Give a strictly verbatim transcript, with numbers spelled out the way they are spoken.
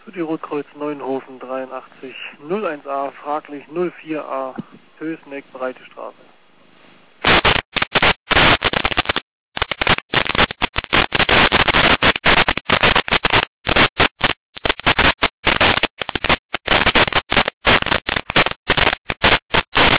Zu die Rotkreuz Neuenhofen dreiundachtzig null eins A, fraglich null vier A, Hösneck, Breite Straße.